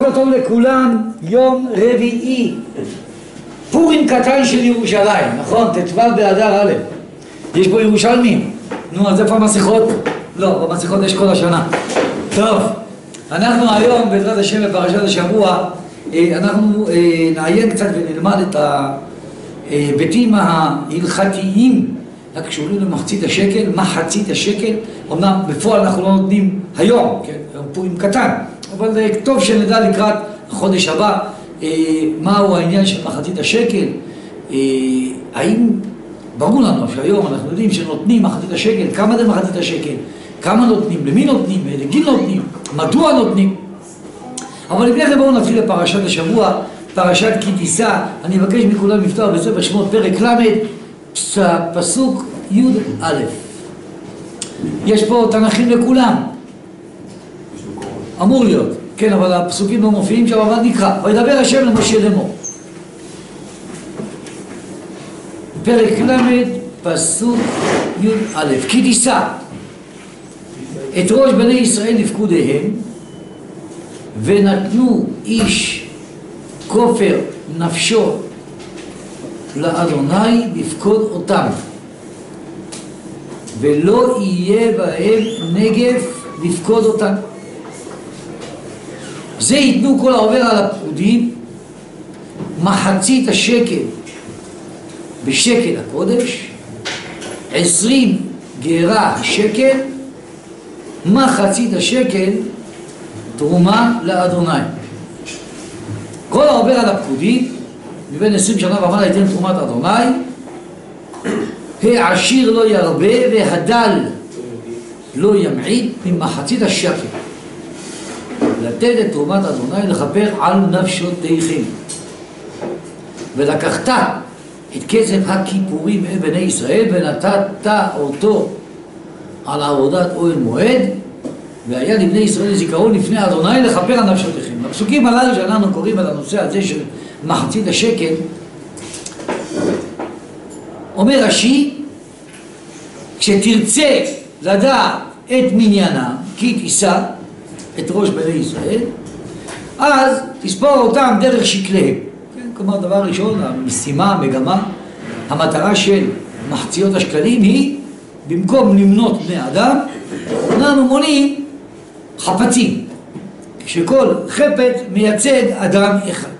בוקר טוב לכולם, יום רביעי, פורים קטן של ירושלים, נכון? ט"ו באדר א', יש פה ירושלמים. נו, אז איפה המסכות? לא, במסכות יש כל השנה. טוב, אנחנו היום בעזרת השם בפרשת השבוע, אנחנו נעיין קצת ונלמד את ההיבטים ההלכתיים הקשורים למחצית השקל, מחצית השקל. אומנם בפועל אנחנו לא נותנים היום, כן? היום פורים קטן, אבל טוב שנדע לקראת החודש הבא מהו העניין של מחצית השקל. האם ברור לנו שהיום אנחנו יודעים שנותנים מחצית השקל, כמה זה מחצית השקל, כמה נותנים, למי נותנים, לגיל נותנים, מדוע נותנים. אבל לפני כן בואו נתחיל לפרשת השבוע, פרשת כי תישא. אני מבקש מכולם לפתוח בספר שמות פרק ל', פסוק י' א'. יש פה תנכים לכולם, אמור להיות, כן, אבל הפסוקים לא מופיעים שם, אבל נקרא. וידבר השם למשה לאמור, פרק ל' פסוק י' א'. כי תישא את ראש בני ישראל לפקודיהם, ונתנו איש כופר נפשו לאדוני לפקוד אותם, ולא יהיה בהם נגף לפקוד אותם. זה ייתנו כל העובר על הפקודים מחצית השקל בשקל הקודש, 20 גרה שקל, מחצית השקל תרומה לאדוני. כל העובר על הפקודים מבין 20 שנה ומעלה ייתן תרומת אדוני. העשיר לא ירבה והדל לא ימעיט ממחצית השקל, לתת את תרומת אדוני לכפר על נפשותיכם. ולקחת את כסף הכיפורים מבני ישראל ונתת אותו על עבודת אוהל מועד, והיה לבני ישראל זיכרון לפני אדוני לכפר על נפשותיכם. הפסוקים הללו שאנחנו קוראים על הנושא הזה של מחצית השקל, אומר רש"י, כשתרצה לדעת את מניינה, כי תישא את ראש בני ישראל, אז תספור אותם דרך שקליהם. כן? כלומר, דבר ראשון, המשימה, המגמה, המטרה של מחציות השקלים היא, במקום למנות בני אדם, אנחנו מונים חפצים, כשכל חפץ מייצג אדם אחד.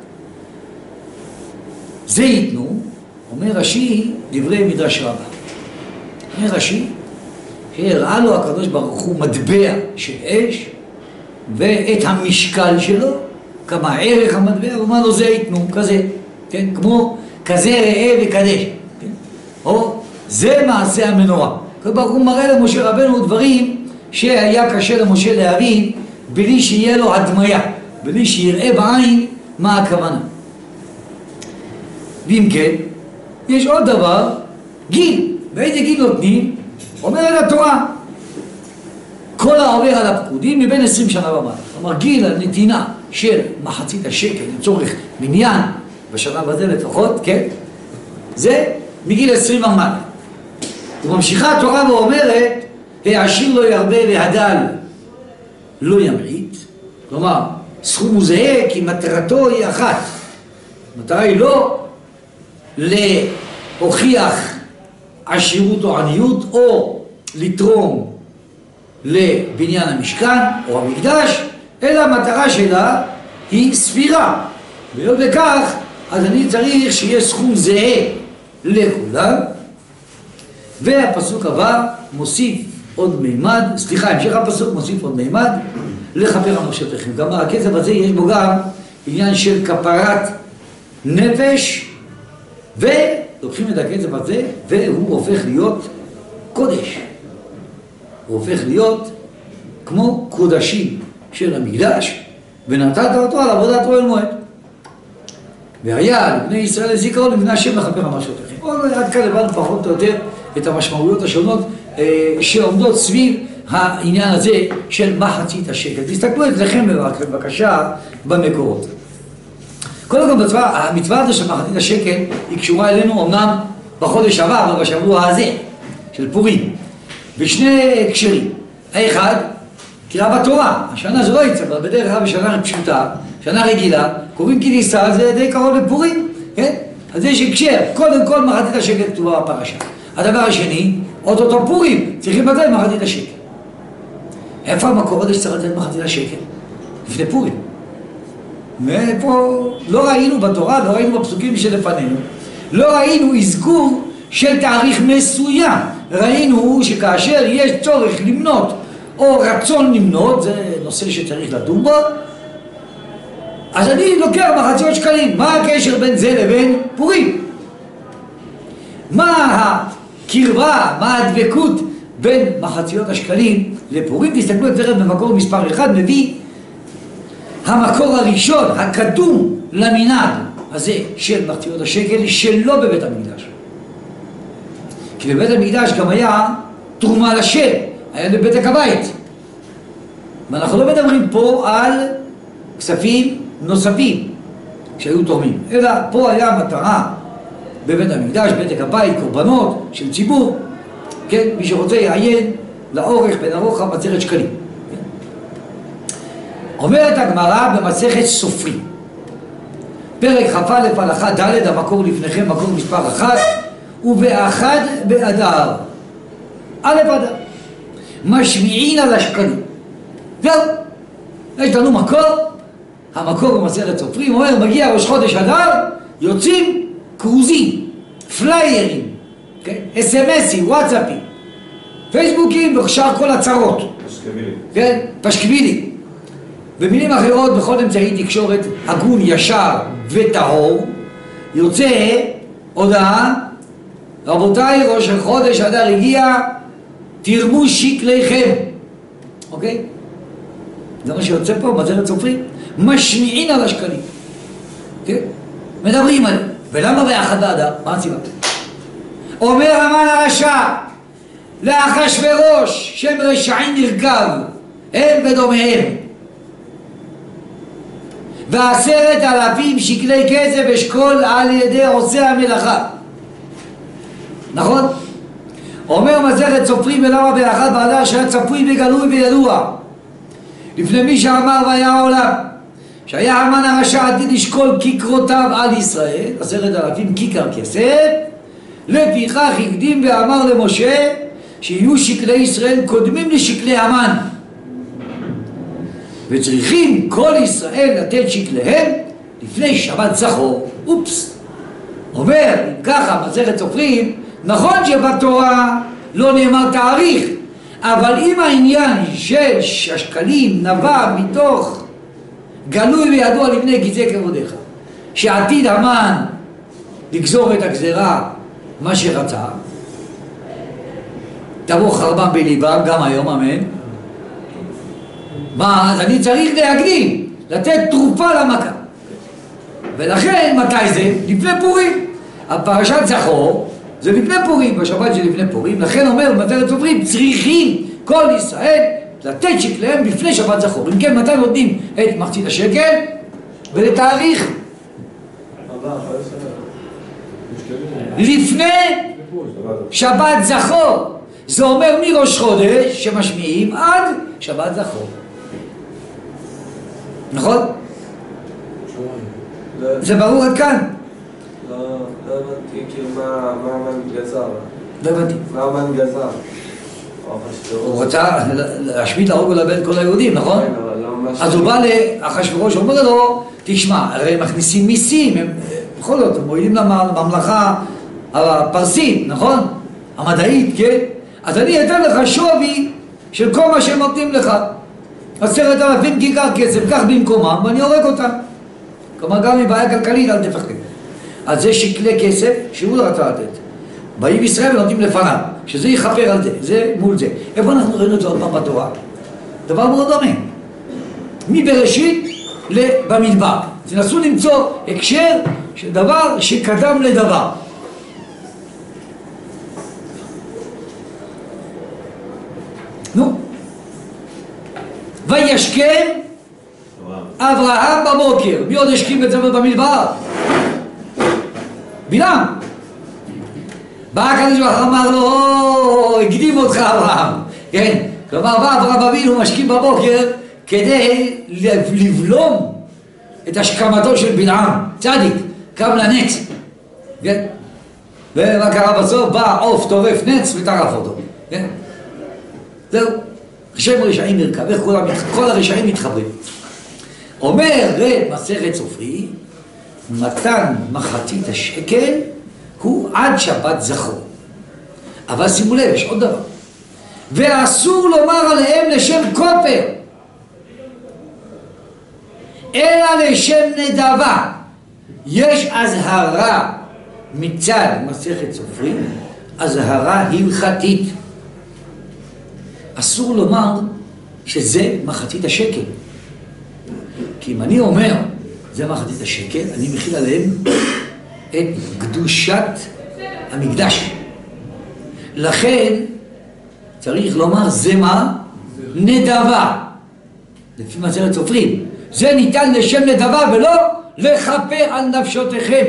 זה ייתנו, אומר רש"י, דברי מדרש רבה. אומר רש"י, שהראה לו הקדוש ברוך הוא מטבע של אש, ואת המשקל שלו, כמה ערך המטבע, ואומר לו זה ייתנו, כזה, כן? כמו כזה ראה וקדש, כן? או זה מעשה המנורה. כלומר הוא מראה למשה רבנו דברים שהיה קשה למשה להבין בלי שיהיה לו הדמיה, בלי שיראה בעין מה הכוונה. ואם כן, יש עוד דבר, גיל. ואיזה גיל נותנים? אומרת התורה, כל העובר על הפקודים מבין 20 שנה ומעלה. כלומר, גיל הנתינה של מחצית השקל לצורך מניין בשנה בזה לפחות, כן? זה מגיל 20 ומעלה. וממשיכה התורה ואומרת, העשיר לא ירבה והדל לא ימעיט. כלומר, סכום הוא זהה כי מטרתו היא אחת. המטרה היא לא להוכיח עשירות או עניות, או לתרום לבניין המשכן או המקדש, אלא המטרה שלה היא ספירה. ולא בכך, אז אני צריך שיהיה סכום זהה לכולם. והפסוק הבא מוסיף עוד מימד, המשך הפסוק מוסיף עוד מימד, לכפר על נפשותיכם. גם הכסף הזה יש בו גם עניין של כפרת נפש, ולוקחים את הכסף הזה והוא הופך להיות קודש. הוא הופך להיות כמו קודשים של המקדש, ונתת אותו על עבודת אוהל מועד. והיה לבני ישראל זיכרון לפני השם לכפר על נפשותיכם. עד כאן הבנו פחות או יותר את המשמעויות השונות שעומדות סביב העניין הזה של מחצית השקל. תסתכלו אצלכם בבקשה במקורות. קודם כל המצווה הזו של מחצית השקל היא קשורה אלינו אמנם בחודש הבא, אבל בשבוע הזה של פורים, בשני הקשרים. האחד, קריאה בתורה. השנה זה לא יצא, אבל בדרך כלל בשנה פשוטה שנה רגילה, קוראים כי ניסה, זה די קרוב לפורים, כן? אז יש הקשר, קודם כל מחצית השקל כתובה בפרשה. הדבר השני, אותו פורים, צריכים לתת מחצית השקל. איפה המקור הזה שצריך לתת מחצית השקל? לפני פורים. ופה לא ראינו בתורה, לא ראינו בפסוקים שלפנינו, לא ראינו אזכור של תאריך מסוים. ראינו שכאשר יש צורך למנות או רצון למנות, זה נושא שצריך לדון בו, אז אני לוקח מחציות שקלים. מה הקשר בין זה לבין פורים? מה הקרבה, מה הדבקות בין מחציות השקלים לפורים? תסתכלו יותר במקור מספר 1, מביא המקור הראשון, הקדום למנהג הזה של מחציות השקל שלא בבית המקדש. כי בבית המקדש גם היה תרומה לשם, היה בבדק הבית. ואנחנו לא מדברים פה על כספים נוספים שהיו תורמים, אלא פה היה מטרה בבית המקדש, בדק הבית, קורבנות של ציבור, כן? מי שרוצה יעיין לאורך בין הרוחב מסכת שקלים. כן? אומרת הגמרא במסכת סופרים, פרק כ"א הלכה ד', המקור לפניכם, מקור מספר 1, ובאחד באדר, א' אדר, משמיעין על השקלים. זהו, יש לנו מקור, המקור במסכת סופרים אומר, מגיע ראש חודש אדר, יוצאים קרוזים, פליירים, כן? אס-אמסים, וואטסאפים, פייסבוקים ושאר כל הצרות. פשקבילים. כן? פשקבילים. במילים אחרות, בכל אמצעי תקשורת הגון, ישר וטהור, יוצא הודעה, רבותיי, ראש חודש אדר הגיע, תרמו שקליכם. אוקיי? זה מה שיוצא פה, מסכת סופרים. משמיעין על השקלים. כן? מדברים עליהם. ולמה באחד באדר? מה הסיבה? אומר המן הרשע לאחשוורוש, שם רשעים נרכב, הם ודומיהם, ו10,000 שקלי כסף אשכול על ידי עושה המלאכה. נכון? אומר מסכת סופרים, ולמה באחד באדר שהיה צפוי וגלוי וידוע לפני מי שאמר והיה העולם, שהיה המן הרשע עתיד לשקול כיכרותיו על ישראל, 10,000 כיכר כסף, לפיכך הקדים ואמר למשה שיהיו שקלי ישראל קודמים לשקלי המן, וצריכים כל ישראל לתת שקליהם לפני שבת זכור. אופס. אומר, אם ככה, מסכת סופרים, נכון שבתורה לא נאמר תאריך, אבל אם העניין של השקלים נבע מתוך גלוי וידוע לבני כי זה כבודיך, שעתיד המן לגזור את הגזרה מה שרצה, תבוא חרבם בליבם גם היום, אמן. מה? אז אני צריך להקדים, לתת תרופה למכה. ולכן מתי זה? לפני פורים. הפרשת זכור זה לפני פורים, בשבת של לפני פורים. לכן אומר במסכת סופרים, צריכים כל ישראל לתת שקליהם לפני שבת זכור. אם כן, מתי נותנים את מחצית השקל? ולתאריך לפני שבת זכור. זה אומר מראש חודש שמשמיעים עד שבת זכור. נכון? זה ברור עד כאן? לא הבנתי, כאילו מה המן גזר? לא הבנתי. מה המן גזר? הוא רצה להשמיד להרוג ולאבד כל היהודים, נכון? אז הוא בא לאחשוורוש ואומר לו, תשמע, הרי הם מכניסים מיסים, הם בכל זאת, הם מועילים לממלכה הפרסית, נכון? המדעית, כן? אז אני אתן לך שווי של כל מה שהם נותנים לך. 10,000 כיכר כסף, קח במקומם ואני הורג אותם. כלומר, גם מבעיה כלכלית, אל תפחד. אז זה שקלי כסף שהוא לא רצה לתת. באים ישראל ונותנים לפניו, שזה יכפר על זה, זה מול זה. איפה אנחנו ראינו את זה עוד פעם בתורה? דבר מאוד דומה. מבראשית במדבר. תנסו למצוא הקשר של דבר שקדם לדבר. נו. וישכם אברהם בבוקר. מי עוד השכים את זה במדבר? בלעם. בא הקדוש ברוך הוא אמר לו, הקדים אותך אברהם. כן? כלומר, בא אברהם אבינו משכים בבוקר כדי לבלום את השכמתו של בלעם, צדיק, קם לנץ, כן? ומה קרה בסוף? בא עוף טורף נץ וטרף אותו, כן? זהו, שם רשעים מרכב, איך כל הרשעים מתחברים. אומר מסכת סופרי, מתן מחצית השקל הוא עד שבת זכור. אבל שימו לב, יש עוד דבר. ואסור לומר עליהם לשם כופר, אלא לשם נדבה. יש אזהרה מצד מסכת סופרים, אזהרה הלכתית. אסור לומר שזה מחצית השקל. כי אם אני אומר, זה מחצית השקל, אני מכיל עליהם את קדושת המקדש. לכן צריך לומר זה מה? נדבה. לפי מסכת סופרים. זה ניתן לשם נדבה ולא לכפר על נפשותיכם.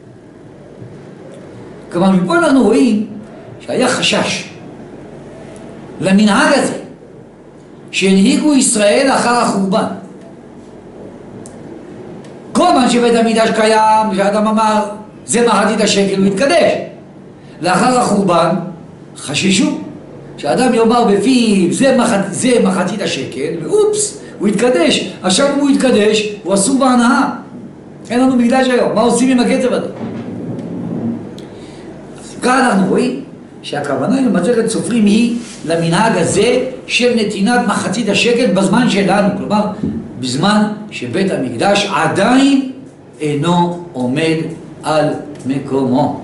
כלומר, מפה אנחנו רואים שהיה חשש למנהג הזה שהנהיגו ישראל אחר החורבן. כל זמן שבית המקדש קיים, כשאדם אמר זה מחצית השקל, הוא התקדש. לאחר החורבן חששו שאדם יאמר בפיו זה מחצית השקל, ואופס, הוא התקדש. עכשיו אם הוא התקדש, הוא אסור בהנאה. אין לנו מקדש היום, מה עושים עם הכסף הזה? אז כאן אנחנו רואים שהכוונה במסכת סופרים היא למנהג הזה של נתינת מחצית השקל בזמן שלנו, כלומר בזמן שבית המקדש עדיין אינו עומד על מקומו.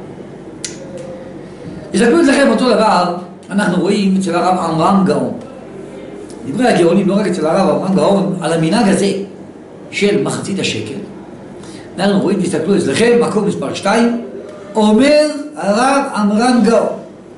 תסתכלו אצלכם אותו דבר, אנחנו רואים אצל הרב עמרם גאון. דברי הגאונים, לא רק אצל הרב עמרם גאון, על המנהג הזה של מחצית השקל. אנחנו רואים, תסתכלו אצלכם, מקום מספר 2, אומר הרב עמרם גאון,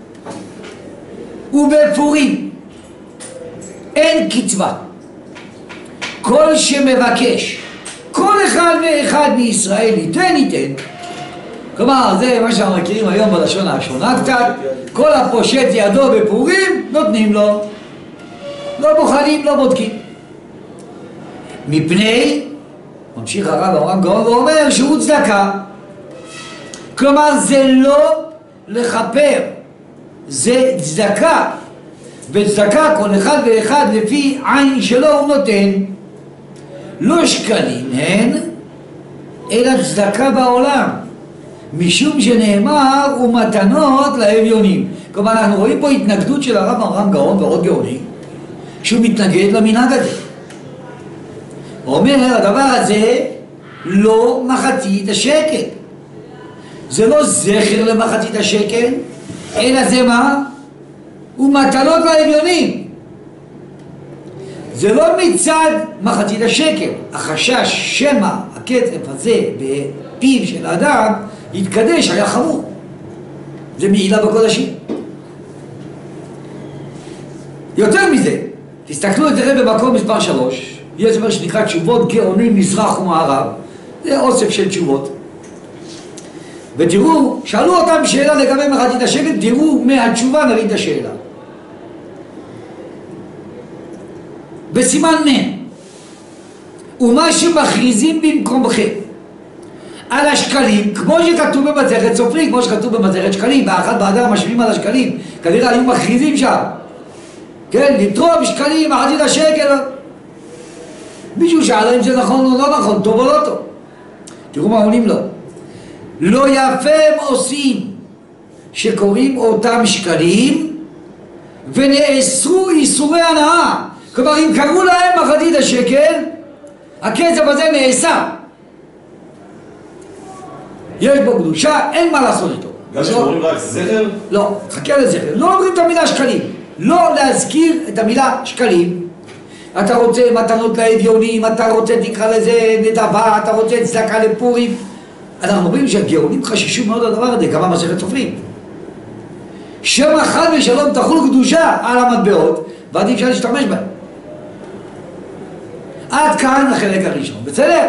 ובפורים אין קצבה. כל שמבקש, כל אחד ואחד מישראל ייתן. כלומר, זה מה שאנחנו מכירים היום בלשון השונה קצת, כל הפושט ידו בפורים, נותנים לו. לא בוחנים, לא בודקים. מפני, ממשיך הרב עמרם גאון ואומר שהוא צדקה. כלומר, זה לא לכפר, זה צדקה. בצדקה כל אחד ואחד לפי עין שלו הוא נותן. לא שקלים הן, אלא צדקה בעולם. משום שנאמר ומתנות לאביונים. כלומר, אנחנו רואים פה התנגדות של הרב עמרם גאון ועוד גאונים, שהוא מתנגד למנהג הזה. הוא אומר, הדבר הזה לא מחצית השקל. זה לא זכר למחצית השקל, אלא זה מה? ומתנות לאביונים. זה לא מצד מחצית השקל. החשש שמא הכסף הזה בפיו של האדם יתקדש היה חמור. זה מעילה בקודשים. יותר מזה, תסתכלו אצלכם במקום מספר 3, יש דבר שנקרא תשובות גאונים מזרח ומערב, זה אוסף של תשובות. ותראו, שאלו אותם שאלה לגבי מחצית השקל, תראו מהתשובה נראית את השאלה. בסימן מ' ומה שמכריזים במקומכם על השקלים, כמו שכתוב במסכת סופרים, כמו שכתוב במסכת שקלים, באחד באדר משווים על השקלים, כנראה היו מכריזים שם, כן, לתרום שקלים, מחצית השקל. מישהו שאלה אם זה נכון או לא נכון, טוב או לא טוב. תראו מה עונים לו. לא יפה הם עושים שקוראים אותם שקלים ונאסרו איסורי הנאה. כלומר, אם קראו להם מחצית השקל, הכסף הזה נאסר. יש בו קדושה, אין מה לעשות איתו. גם שאומרים רק זכר? לא, חכה לזכר. לא אומרים את המילה שקלים. לא להזכיר את המילה שקלים. אתה רוצה מתנות לאביונים, אתה רוצה תקרא לזה נדבה, אתה רוצה צדקה לפורים. אנחנו אומרים שהגאונים חששו מאוד על הדבר הזה, גם במסכת סופרים. שמא חד ושלום תחול קדושה על המטבעות, ועד אפשר להשתמש בהם. עד כאן החלק הראשון, בסדר?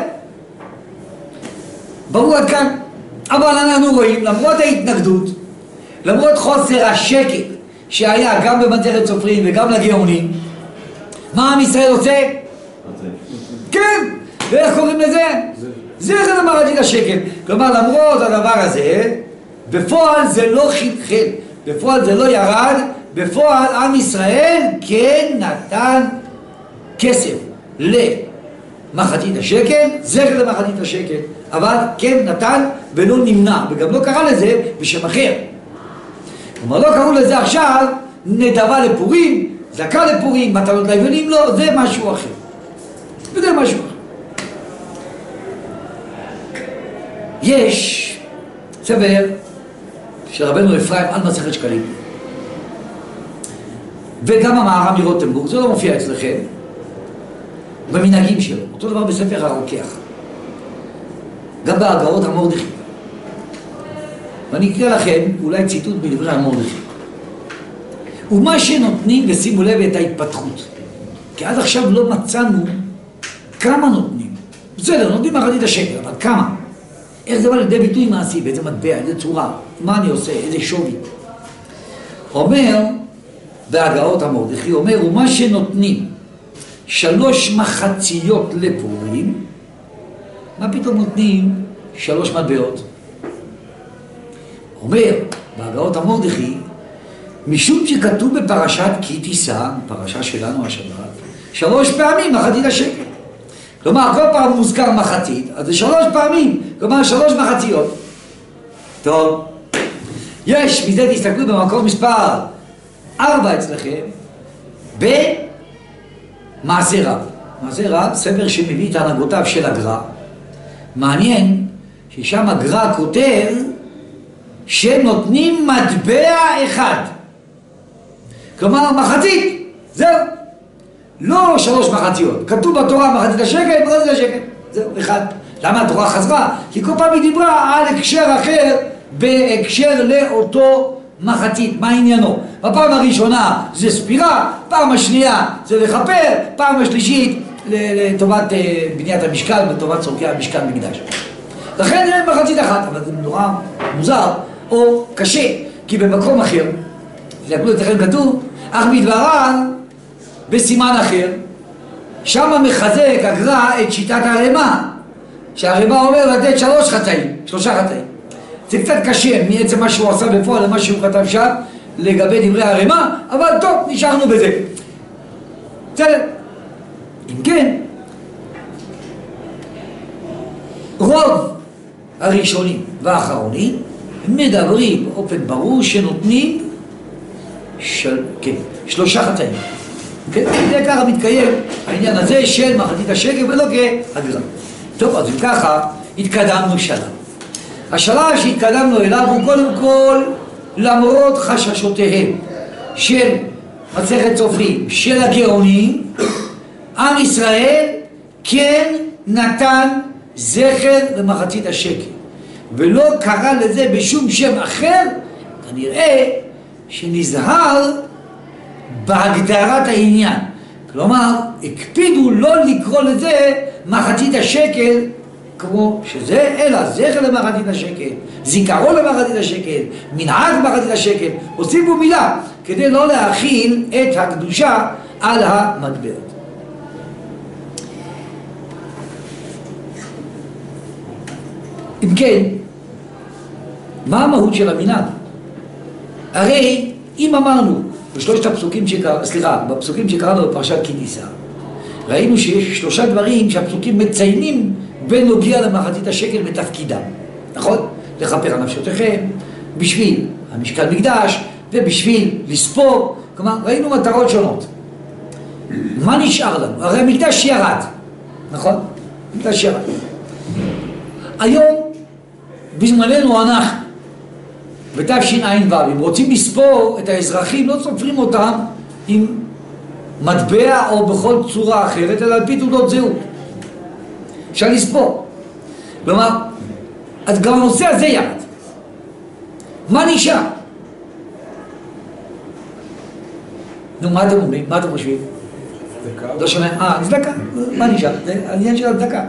ברור עד כאן. אבל אנחנו רואים, למרות ההתנגדות, למרות חוסר השקט שהיה גם במסכת סופרים וגם לגאונים, מה עם ישראל רוצה? כן, ואיך קוראים לזה? זכר למחצית השקל. כלומר, למרות הדבר הזה, בפועל זה לא חלחל, בפועל זה לא ירד, בפועל עם ישראל כן נתן כסף למחצית השקל, זכר למחצית השקל, אבל כן נתן ולא נמנע, וגם לא קרא לזה בשם אחר. כלומר, לא קראו לזה עכשיו נדבה לפורים, זכה לפורים, מתנות ליבלים, לא, זה משהו אחר. וזה משהו אחר. יש ספר של רבנו אפרים על מסכת שקלים, וגם המהר"ם מרוטנבורג, זה לא מופיע אצלכם, במנהגים שלו, אותו דבר בספר הרוקח, גם בהגהות המרדכי. ואני אקרא לכם אולי ציטוט בדברי המרדכי. ומה שנותנים, ושימו לב את ההתפתחות, כי עד עכשיו לא מצאנו כמה נותנים. בסדר, נותנים מחצית השקל, אבל כמה? איך זה בא לידי ביטוי מעשי, באיזה מטבע, איזה צורה, מה אני עושה, איזה שווי. אומר בהגהות המרדכי, אומר, ומה שנותנים 3 מחציות לפורים, מה פתאום נותנים 3 מטבעות? אומר בהגהות המרדכי, משום שכתוב בפרשת כי תישא, פרשה שלנו השבת, 3 פעמים מחצית השקל. כלומר, כל פעם מוזכר מחצית, אז זה 3 פעמים, כלומר 3 מחציות. טוב, יש, מזה תסתכלו במקור מספר 4 אצלכם, במעשה רב. מעשה רב, ספר שמביא את הנהגותיו של הגר"א. מעניין ששם הגר"א כותב שנותנים מטבע אחד. כלומר, מחצית, זהו. לא 3 מחציות. כתוב בתורה מחצית השקל, מחצית השקל. זהו, אחד. למה התורה חזרה? כי כל פעם היא דיברה על הקשר אחר בהקשר לאותו מחצית. מה עניינו? בפעם הראשונה זה ספירה, פעם השנייה זה לכפר, פעם השלישית לטובת בניית המשכן, לטובת צורכי המשכן מקדש. לכן זה מחצית אחת, אבל זה נורא מוזר או קשה, כי במקום אחר, להקלו אצלכם כתוב, אך מדבריו בסימן אחר, שם מחזק הגר"א את שיטת הרמ"א, שהרמ"א אומר לתת 3 חטאים. זה קצת קשה מעצם מה שהוא עשה בפועל למה שהוא כתב שם לגבי דברי הרמ"א, אבל טוב, נשארנו בזה. בסדר. אם כן, רוב הראשונים והאחרונים מדברים באופן ברור שנותנים 3 חטאים. זה ככה מתקיים העניין הזה של מחצית השקל ולא כהגר"א. טוב, אז אם ככה התקדמנו שלב. השלב שהתקדמנו אליו הוא קודם כל, למרות חששותיהם של מסכת סופרים, של הגאונים, עם ישראל כן נתן זכר למחצית השקל, ולא קרא לזה בשום שם אחר, כנראה שנזהר בהגדרת העניין. כלומר, הקפידו לא לקרוא לזה מחצית השקל כמו שזה, אלא זכר למחצית השקל, זיכרון למחצית השקל, מנהג למחצית השקל, הוסיפו מילה כדי לא להכיל את הקדושה על המטבעות. אם כן, מה המהות של המנהג? הרי אם אמרנו בשלושת הפסוקים בפסוקים שקראנו בפרשת כי תישא, ראינו שיש 3 דברים שהפסוקים מציינים בנוגע למחצית השקל בתפקידם, נכון? לכפר על נפשותיכם, בשביל המשכן מקדש ובשביל לספור, כלומר ראינו מטרות שונות. מה נשאר לנו? הרי המקדש ירד, נכון? המקדש ירד. היום בזמננו אנחנו בתשע"ו, אם רוצים לספור את האזרחים, לא סופרים אותם עם מטבע או בכל צורה אחרת, אלא על פי תעודות זהות. אפשר לספור. כלומר, אז גם הנושא הזה ירד. מה נשאר? נו, מה אתם אומרים? מה אתם חושבים? צדקה. לא שומע? צדקה. מה נשאר? זה העניין של הצדקה.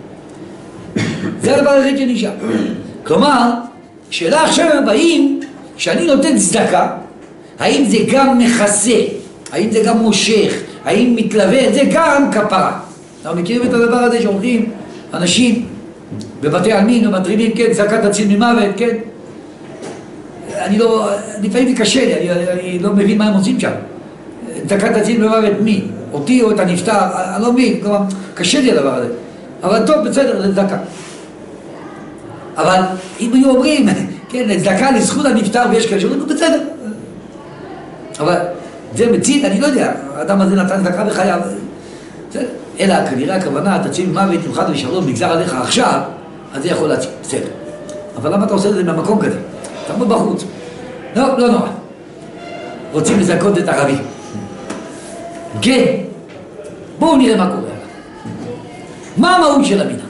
זה הדבר היחיד שנשאר. כלומר, שאלה עכשיו הבאים, כשאני נותן צדקה, האם זה גם מכסה? האם זה גם מושך? האם מתלווה? זה גם כפרה. אנחנו מכירים את הדבר הזה שאומרים אנשים בבתי עלמין ומטרידים, כן, צדקה תציל ממוות, כן. אני לא, לפעמים זה קשה לי, אני לא מבין מה הם עושים שם. צדקה תציל ממוות מי? אותי או את הנפטר? אני לא מבין, כלומר, קשה לי הדבר הזה. אבל טוב, בסדר, זה צדקה. אבל אם היו אומרים, כן, צדקה לזכות הנפטר ויש כאלה שאומרים, בסדר. אבל זה מציל, אני לא יודע, האדם הזה נתן צדקה בחייו. אלא כנראה הכוונה, תציל ממוות, ימחד ושלום, נגזר עליך עכשיו, אז זה יכול להציל, בסדר. אבל למה אתה עושה את זה מהמקום כזה? תעמוד בחוץ. לא, לא נורא. רוצים לזכות את הרבי. כן, בואו נראה מה קורה. מה המהות של המנהג?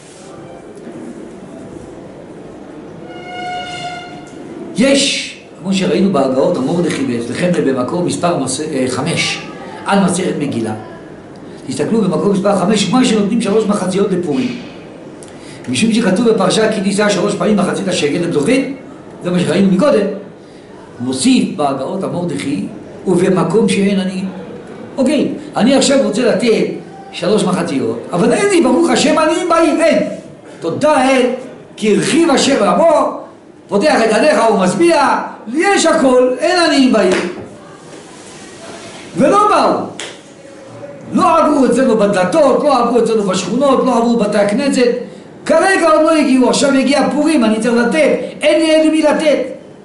יש, כמו שראינו בהגאות המורדכי ואצלכם במקום מספר 5, על מסכת מגילה. תסתכלו במקום מספר 5, מה שנותנים 3 מחציות לפורים. משום שכתוב בפרשה כי ניסה 3 פעמים מחצית השקל, אתם זוכרים? זה מה שראינו מקודם. מוסיף בהגאות המורדכי ובמקום שאין אני. אוקיי, אני עכשיו רוצה לתת 3 מחציות, אבל אין לי, ברוך השם עניים באים, אין. תודה אל, כי הרחיב השם עמו, פותח את עליך ומשביע, יש הכל, אין עניים באים. ולא באו. לא עברו אצלנו בדלתות, לא עברו אצלנו בשכונות, לא עברו בתי הכנסת. כרגע עוד לא הגיעו, עכשיו הגיע פורים, אני צריך לתת, אין לי מי לתת.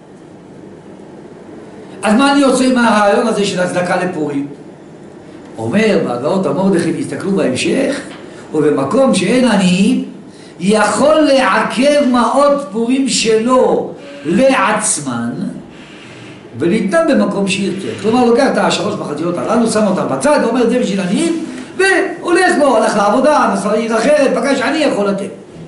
אז מה אני עושה עם הרעיון הזה של הצדקה לפורים? אומר בהגאות המורדכי, תסתכלו בהמשך, ובמקום שאין עניים, יכול לעכב מעות פורים שלו לעצמן, ולתנם במקום שירצה. כלומר, לוקח את 3 מחציות הללו, שם אותם בצד, ואומר זה בשביל עניים, והולך לו, הלך לעבודה, נסע לעיר אחרת, פגש אני יכול לתת.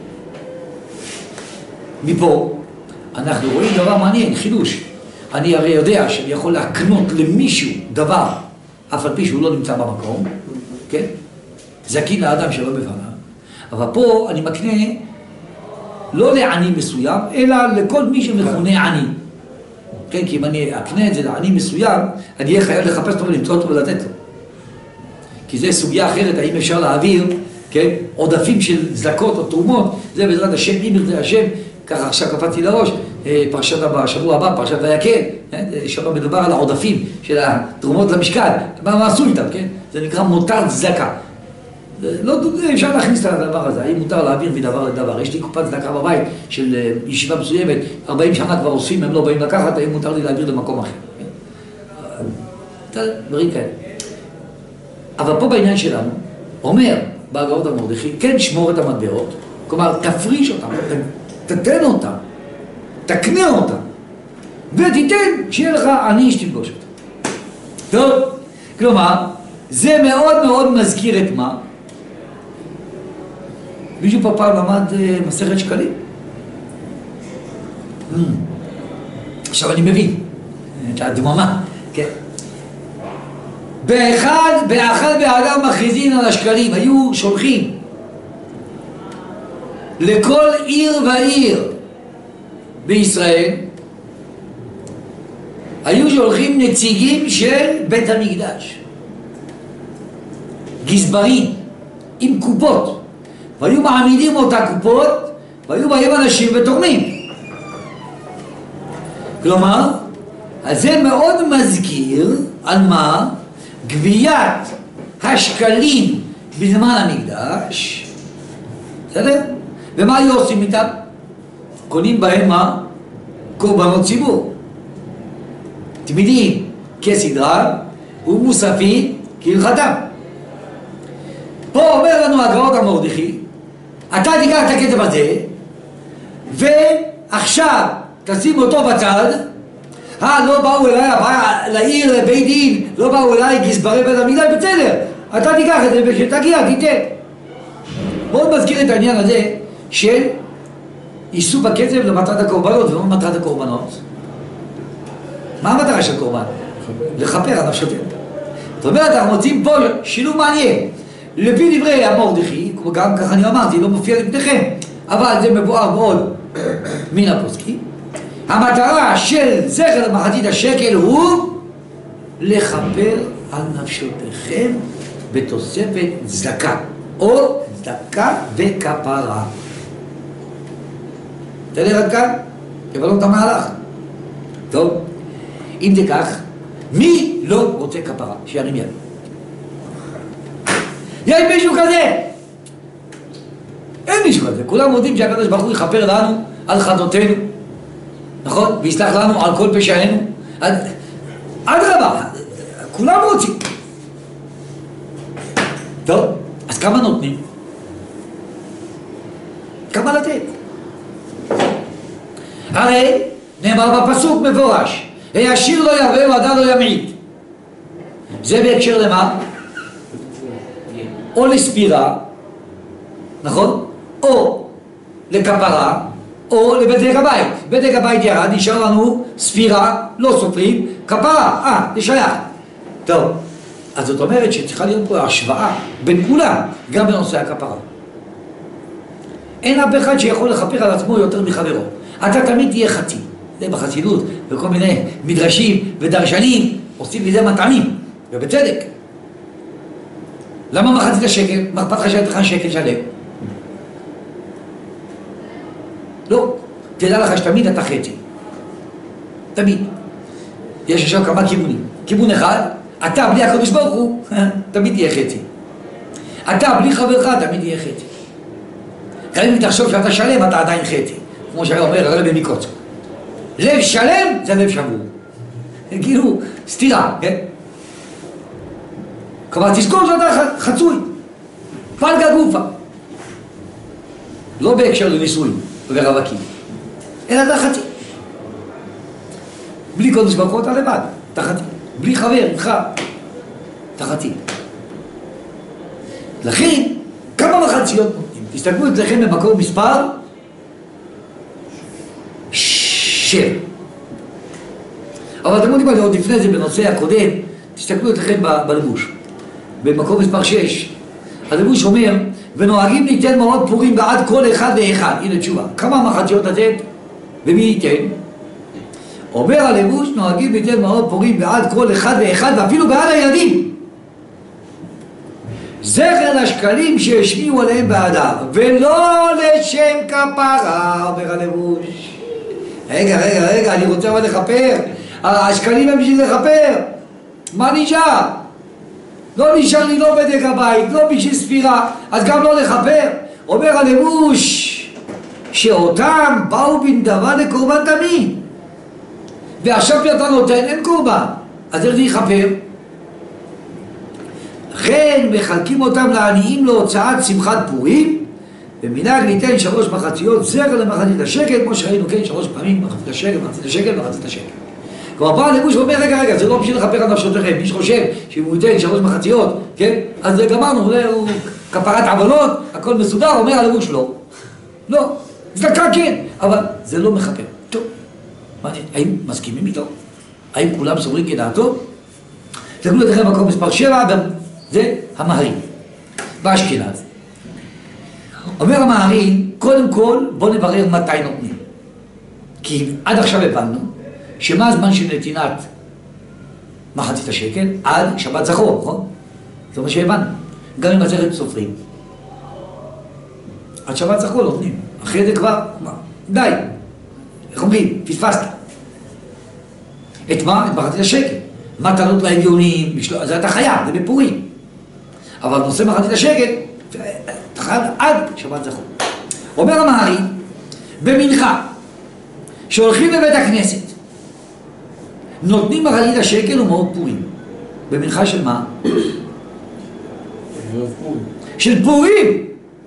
מפה אנחנו רואים דבר מעניין, חידוש. אני הרי יודע שאני יכול להקנות למישהו דבר, אף על פי שהוא לא נמצא במקום, כן? זקין לאדם שלא בפניו. אבל פה אני מקנה לא לעני מסוים, אלא לכל מי שמכונה עני. כן, כי אם אני אקנה את זה לעני מסוים, אני אהיה חייב לחפש אותו ולמצוא אותו ולתת לו. כי זה סוגיה אחרת, האם אפשר להעביר, כן, עודפים של צדקות או תרומות, זה בעזרת השם, אם ירצה השם, ככה עכשיו קפצתי לראש, פרשת בשבוע הבא, פרשת ויקל, שם מדובר על העודפים של התרומות למשקל, מה עשו איתם, כן? זה נקרא מותר צדקה. לא אפשר להכניס את הדבר הזה, האם מותר להעביר מדבר לדבר. יש לי קופת צדקה בבית של ישיבה מסוימת, 40 שנה כבר אוספים, הם לא באים לקחת, האם מותר לי להעביר למקום אחר. דברים כאלה. אבל פה בעניין שלנו, אומר בהגאות המורדכי, כן שמור את המטבעות, כלומר תפריש אותם, תתן אותם, תקנה אותם, ותיתן שיהיה לך עני שתפגוש אותם. טוב, כלומר, זה מאוד מאוד מזכיר את מה? מישהו פה פעם למד מסכת שקלים? עכשיו אני מבין את הדממה, כן. באחד באדם מכריזין על השקלים, היו שולחים לכל עיר ועיר בישראל, היו שולחים נציגים של בית המקדש, גזברים עם קופות, והיו מעמידים אותה קופות, והיו באים אנשים ותורמים. כלומר, אז זה מאוד מזכיר על מה? גביית השקלים בזמן המקדש, בסדר? ומה היו עושים איתם? קונים בהם מה? קורבנות ציבור. תמידים כסדרה ומוספים כהלכתם. פה אומר לנו הגאות המורדכי, אתה תיקח את הכסף הזה, ועכשיו תשים אותו בצד. לא באו אליי לעיר בית דין, לא באו אליי גזברי בית המקדש, בסדר, אתה תיקח את זה וכשתגיע תיתן. מאוד מזכיר את העניין הזה של איסוף הכסף למטרת הקורבנות ולא למטרת הקורבנות. מה המטרה של קורבן? לכפר על נפשותינו. זאת אומרת, אנחנו מוצאים פה שילוב מעניין. לפי דברי המורדכי, גם ככה אני אמרתי, לא מופיע לפניכם, אבל זה מבואר מאוד מן הפוסקים. המטרה של זכר למחצית השקל הוא לכפר על נפשותיכם בתוספת צדקה. או צדקה וכפרה. תלך עד כאן, תבלום את המהלך. טוב, אם תיקח, מי לא רוצה כפרה? שירים יד. יש מישהו כזה? אין מישהו כזה. כולם יודעים שהקדוש ברוך הוא יכפר לנו על חטאותינו, נכון? ויסלח לנו על כל פשענו. אדרבה, כולם רוצים. טוב, אז כמה נותנים? כמה לתת? הרי נאמר בפסוק מפורש, הישיר לא ירבה והדל לא ימעיט. זה בהקשר למה? או לספירה, נכון? או לכפרה, או לבדק הבית. בדק הבית ירד, נשאר לנו ספירה, לא סופרים, כפרה, זה שייך. טוב, אז זאת אומרת שצריכה להיות פה השוואה בין כולם, גם בנושא הכפרה. אין אף אחד שיכול לכפר על עצמו יותר מחברו. אתה תמיד תהיה חצי. זה בחסידות, וכל מיני מדרשים ודרשנים עושים מזה מטעמים, ובצדק. למה מחצית השקל? מה אכפת לך שאתה לך שקל שלם? לא, תדע לך שתמיד אתה חצי. תמיד. יש עכשיו כמה כיוונים. כיוון אחד, אתה בלי הקדוש ברוך הוא, תמיד תהיה חצי. אתה בלי חברך, תמיד תהיה חצי. גם אם תחשוב שאתה שלם, אתה עדיין חצי. כמו שהיה אומר הרבי מקוצק. לב שלם זה לב שבור. כאילו סתירה, כן? כלומר, תזכור שאתה חצוי. פלגה גופה. לא בהקשר לניסויים ורווקים, אלא אתה חצי. בלי קודש ברוך הוא אתה לבד, אתה חצי. בלי חבר, איתך, אתה חצי. לכן, כמה מחציות נותנים? תסתכלו אצלכם במקור מספר 7. אבל אתם יודעים מה, עוד לפני זה בנושא הקודם, תסתכלו אצלכם בלבוש. במקור מספר 6, הלבוש אומר, ונוהגים ניתן מאוד פורים בעד כל אחד ואחד. הנה תשובה, כמה מחציות לתת ומי ייתן? אומר הלבוש, נוהגים ניתן מאוד פורים בעד כל אחד ואחד ואפילו בעד הילדים. זכר לשקלים שהשמיעו עליהם באדר, ולא לשם כפרה, אומר הלבוש. רגע, אני רוצה אבל לכפר. השקלים הם בשביל לכפר. מה נשאר? לא נשאר לי לא בדק הבית, לא בשביל ספירה, אז גם לא לכפר. אומר הלבוש שאותם באו בנדבה לקורבן תמיד, ועכשיו שאתה נותן אין קורבן, אז איך זה יכפר? לכן מחלקים אותם לעניים להוצאת שמחת פורים, ומנהג ניתן 3 מחציות זרע למחצית השקל, כמו שראינו, כן, 3 פעמים, מחצית השקל, מחצית השקל, מחצית השקל. כלומר, בא הלבוש ואומר, רגע, זה לא בשביל לכפר על נפשותיכם. מי שחושב שאם הוא ייתן 3 מחציות, כן, אז גמרנו, הוא כפרת עוונות, הכל מסודר, אומר הלבוש לא, צדקה כן, אבל זה לא מכפר. טוב, האם מסכימים איתו? האם כולם סוברים כדעתו? תקנו לכם מקום מספר 7, גם זה המהר"ל, באשכנז. אומר המהר"ל, קודם כל בוא נברר מתי נותנים. כי עד עכשיו הבנו שמה הזמן של נתינת מחצית השקל? עד שבת זכור, נכון? זה מה שהבנו. גם אם עצרת סופרים. עד שבת זכור נותנים. אחרי זה כבר, די. איך אומרים? פספסת. את מה? את מחצית השקל. מתנות להגיונים, זה אתה חייב, זה בפורים. אבל נושא מחצית השקל, אתה חייב עד שבת זכור. אומר המהר"ל, במנחה, שהולכים לבית הכנסת, נותנים מחצית השקל ומעות פורים. במנחה של מה? של פורים.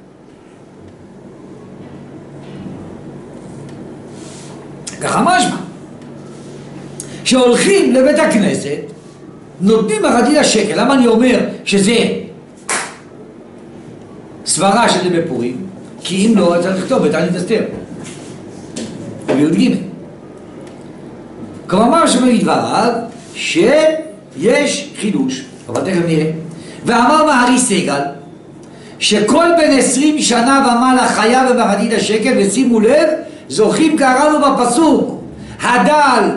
ככה משמע. שהולכים לבית הכנסת, נותנים מחצית השקל. למה אני אומר שזה סברה שזה בפורים? כי אם לא, צריך לכתוב בתענית אסתר. בי"ג. כלומר שבדבריו שיש חידוש, אבל תכף נראה. ואמר מהר"ל סגל שכל בן 20 שנה ומעלה חייב במחצית השקל, ושימו לב, זוכים קראנו בפסוק, הדל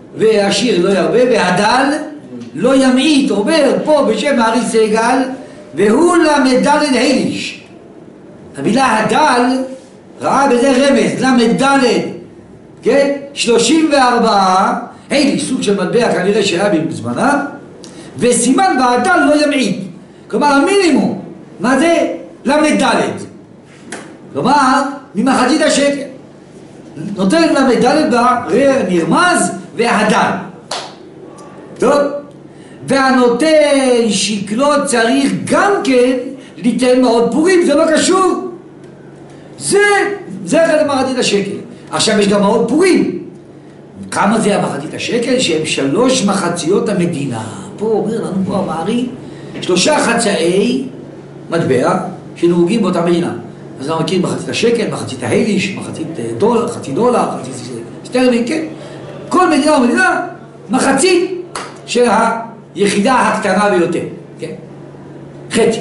והעשיר לא ירבה והדל לא ימעיט. אומר פה בשם מהר"ל סגל והוא למד הליש. המילה הדל ראה בזה רמז, למד, כן? 34 הליש, סוג של מטבע כנראה שהיה בזמנה, וסימן והדל לא ימעיט. כלומר המינימום, מה זה? למד. כלומר, ממחצית השקל. נותן למד נרמז והדל. טוב? והנותן שקלות צריך גם כן ליתן מאוד פורים, זה לא קשור. זה חלק מחצית השקל. עכשיו יש גם מאוד פורים. כמה זה המחצית השקל? שהם 3 מחציות המדינה. פה אומר לנו פה המערי 3 חצאי מטבע שנהוגים באותה מדינה. אז אנחנו מכירים מחצית השקל, מחצית ההליש, חצי דולר, חצי סטרלינג, כן? כל מדינה ומדינה מחצית של היחידה הקטנה ביותר, כן? חצי.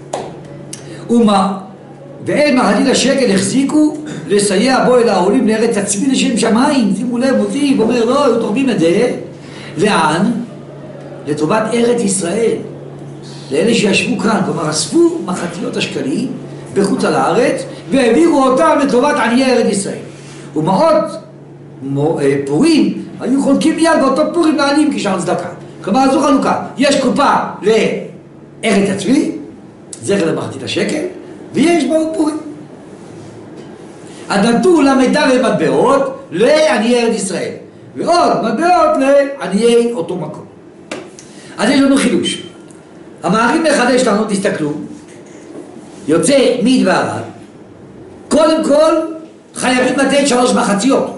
ואין מחצית השקל החזיקו לסייע בו אל העולים לארץ עצמי לשם שמיים. שימו לב, מוסיף, אומר לא, היו תורמים את זה. לאן? לטובת ארץ ישראל. לאלה שישבו כאן, כלומר אספו מחציות השקלים בחוץ על הארץ והעבירו אותם לטובת עניי ארץ ישראל. ומאות פורים היו חולקים מיד באותו פורים לעניים כשאר צדקה. כלומר זו חלוקה, יש קופה לארץ עצמי, זכר למחצית השקל, ויש בו פורים. נתנו למדע ומטבעות לעניי ארץ ישראל, ועוד מטבעות לעניי אותו מקום. אז יש לנו חידוש. המערים מחדש לנו, תסתכלו, יוצא מדבריו, קודם כל חייבים לתת 3 מחציות.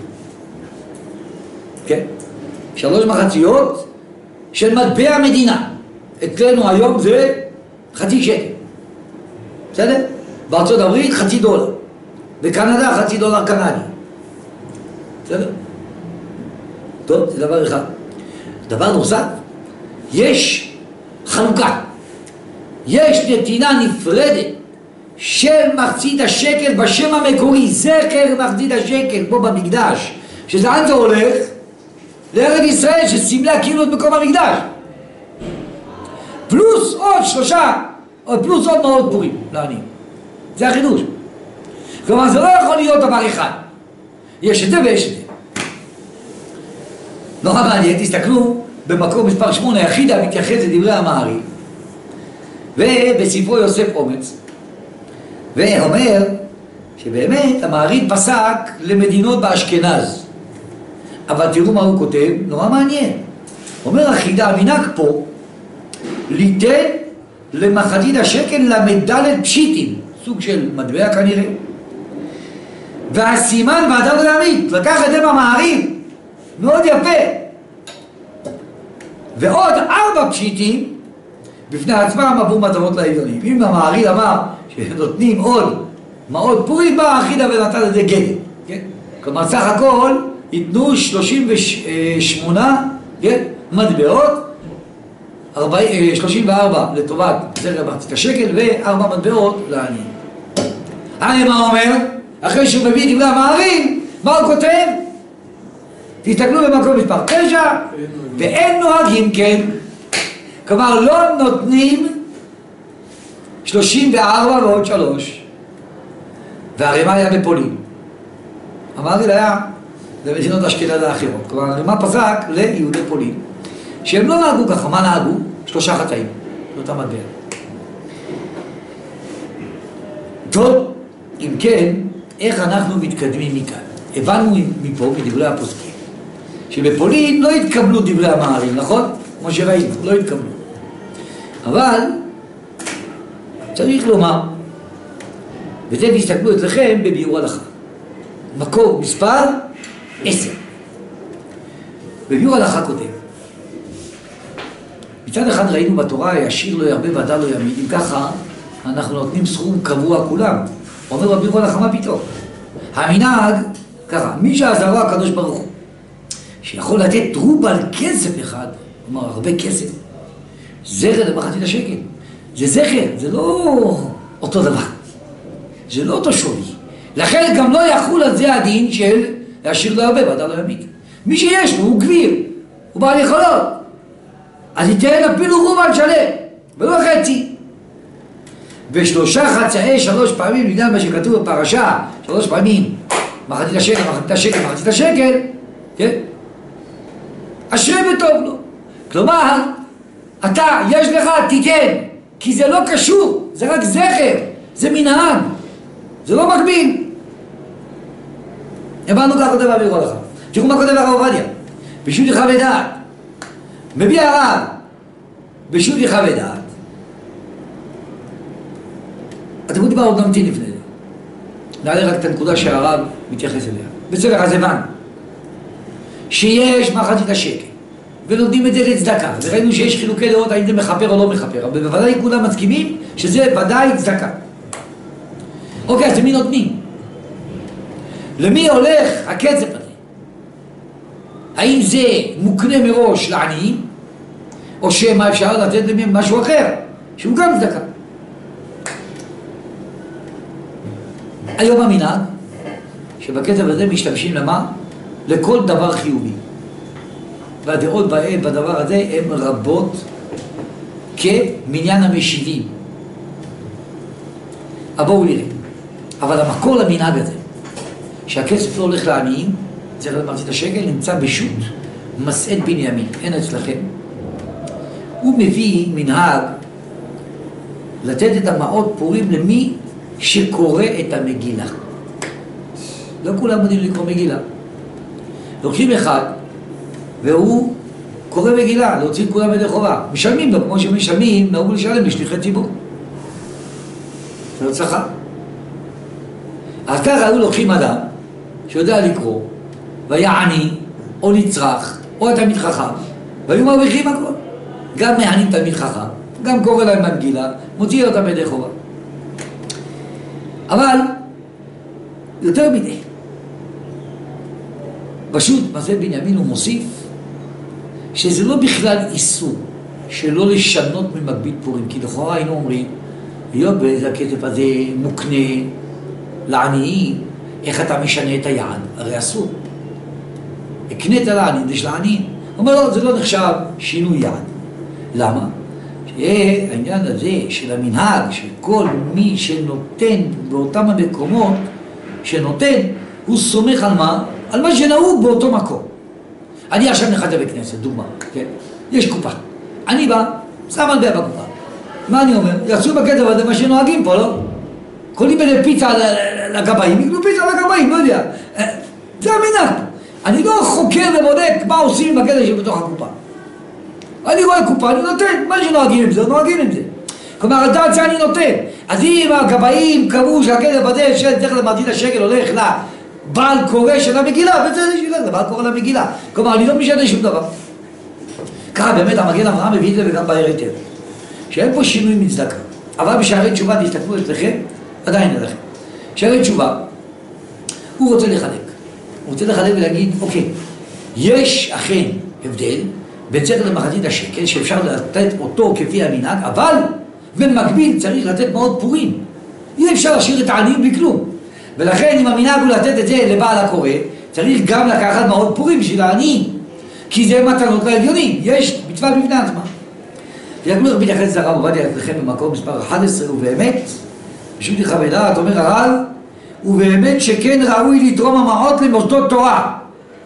כן? 3 מחציות של מטבע המדינה. אצלנו היום זה חצי שקל. בסדר? בארצות הברית חצי דולר. בקנדה חצי דולר קנדי. בסדר? טוב, זה דבר אחד. דבר נוסף, יש חלוקה. יש נתינה נפרדת של מחצית השקל בשם המקורי, זכר מחצית השקל פה במקדש, שזה לאן זה הולך? לארץ ישראל שסמלה כאילו את מקום המקדש, פלוס עוד 3 או פלוס עוד מאוד פורים לעניים. זה החידוש. כלומר זה לא יכול להיות דבר אחד, יש את זה ויש את זה. נורא מעניין, תסתכלו במקום מספר 8, היחידה מתייחס לדברי המערי ובספרו יוסף אומץ, ואומר שבאמת המעריד פסק למדינות באשכנז. אבל תראו מה הוא כותב, נורא מעניין. אומר החידה, המנהג פה ליתן למחצית השקל למדלת פשיטים, סוג של מטבע כנראה, והסימן והדל להעמיד, לקח את זה במעריד, מאוד יפה. ועוד 4 פשיטים בפני עצמם עבור מטרות לעיתונים. אם המעריד אמר שנותנים עוד מעות פורים, בא החידה ונתן את זה גדר, כן? כלומר סך הכל ייתנו 38, כן? מטבעות, 34 לטובת זרע מחצית השקל ו4 מטבעות לעניים. הרי מה אומר? אחרי שהוא מביא דברי המעריד, מה הוא כותב? תסתכלו במקום מספר 9, ואין נוהגים כן. כלומר לא נותנים 34 ועוד 3. והרימה היה בפולין. המעריד היה למדינות אשכנז האחרות. כלומר הרימה פסק ליהודי פולין, שהם לא נהגו ככה. מה נהגו? 3 חצאים, לאותה מטבע. טוב, אם כן, איך אנחנו מתקדמים מכאן? הבנו מפה, מדברי הפוסקים, שבפולין לא התקבלו דברי המעריד, נכון? כמו שראינו, לא התקבלו. אבל צריך לומר, וזה תסתכלו אצלכם בביאור הלכה. מקור מספר 10. בביאור הלכה כותב, מצד אחד ראינו בתורה, ישיר לא ירבה והדל לא ימעיט. אם ככה, אנחנו נותנים סכום קבוע כולם. אומר בביאור הלכה, מה פתאום? המנהג, ככה, מי שעזרו הקדוש ברוך הוא, שיכול לתת רובל כסף אחד, כלומר הרבה כסף, זכר למחצית השקל. זה זכר, זה לא אותו דבר. זה לא אותו שווי. לכן גם לא יחול על זה הדין של להשאיר לו הרבה והדל לא ימעיט. מי שיש לו הוא גביר, הוא בעל יכולות, אז ייתן אפילו רובל שלם, ולא חצי. ושלושה חצאי 3 פעמים, בגלל מה שכתוב בפרשה, 3 פעמים, מחצית השקל, מחצית השקל, מחצית השקל, כן? אשרי וטוב לו. כלומר, אתה, יש לך, תיתן, כי זה לא קשור, זה רק זכר, זה מנהג, זה לא מקביל. הבנו כך כותב אבי רולך. תראו מה כותב הרב עובדיה. בשו"ת יחווה ודעת. מביא הרב בשו"ת יחווה ודעת. אתם יודעים מה עוד נמתין לפני זה. נעלה רק את הנקודה שהרב מתייחס אליה. בסדר, אז הבנו. שיש מחצית השקל, ונותנים את זה לצדקה, וראינו שיש חילוקי דעות האם זה מחפר או לא מחפר, אבל בוודאי כולם מסכימים שזה ודאי צדקה. אוקיי, אז למי נותנים? למי הולך הכסף הזה? האם זה מוקנה מראש לעניים, או שמה אפשר לתת למי משהו אחר, שהוא גם צדקה? היום המנהג, שבכסף הזה משתמשים למה? לכל דבר חיובי. והדעות בדבר הזה הן רבות כמניין המשיבים. בואו נראה. אבל המקור למנהג הזה, שהכסף לא הולך לעניים, צריך למחצית השקל, נמצא בשו"ת מסעד בנימין, אין אצלכם. הוא מביא מנהג לתת את המעות פורים למי שקורא את המגילה. לא כולם יודעים לקרוא מגילה. לוקחים אחד, והוא קורא מגילה, להוציא כולם ידי חובה. משלמים לו, כמו שמשלמים, נהוג לשלם לשליחי ציבור. זה לא צלחה. אז ככה היו לוקחים אדם, שיודע לקרוא, והיה עני, או נצרך, או תלמיד חכם, והיו מרוויחים הכל. גם מהנים תלמיד חכם, גם קורא להם במגילה, מוציא אותם ידי חובה. אבל, יותר מדי. פשוט, מסעד בנימין הוא מוסיף שזה לא בכלל איסור שלא לשנות ממגבית פורים, כי לכאורה היינו אומרים, היות באיזה הכסף הזה מוקנה לעניים, איך אתה משנה את היעד? הרי אסור. הקנית לעניים, זה של העניים. הוא אומר לו, זה לא נחשב שינוי יעד. למה? שהעניין הזה של המנהג, שכל מי שנותן באותם המקומות שנותן, הוא סומך על מה? על מה שנהוג באותו מקום. אני עכשיו נחת לבית כנסת, דוגמה, כן? יש קופה. אני בא, שם על בקופה. מה אני אומר? יעשו בכסף הזה מה שנוהגים פה, לא? קונים בזה פיצה לגבאים, יקנו פיצה לגבאים, לא יודע. זה המנהג. אני לא חוקר ובודק מה עושים עם הכסף שבתוך הקופה. אני רואה קופה, אני נותן, מה שנוהגים עם זה, נוהגים עם זה. כלומר, על דעת שאני נותן. אז אם הגבאים קבעו שהכסף הזה שצריך למחצית השקל הולך לבעל קורא של המגילה, וזה שילך לבעל קורא למגילה. כלומר, אני לא משנה שום דבר. ככה באמת המגן אברהם מביא את זה וגם בעיר היתר. שאין פה שינוי מצדקה. אבל בשערי תשובה, תסתכלו אצלכם, עדיין אליכם. שערי תשובה, הוא רוצה לחלק. הוא רוצה לחלק ולהגיד, אוקיי, יש אכן הבדל בין צדק למחצית השקל, שאפשר לתת אותו כפי המנהג, אבל במקביל צריך לתת מאוד פורים. אי אפשר להשאיר את העניים בלי כלום. ולכן אם המנהג הוא לתת את זה לבעל הקורא, צריך גם לקחת מאוד פורים בשביל העניים. כי זה מתנות להגיונים, יש מצווה בפני עצמה. תראו איך מתייחס הרב עובדיה אצלכם במקום מספר 11, ובאמת, פשוט יחווה דעת, אומר הרב, ובאמת שכן ראוי לתרום המעות למוסדות תורה,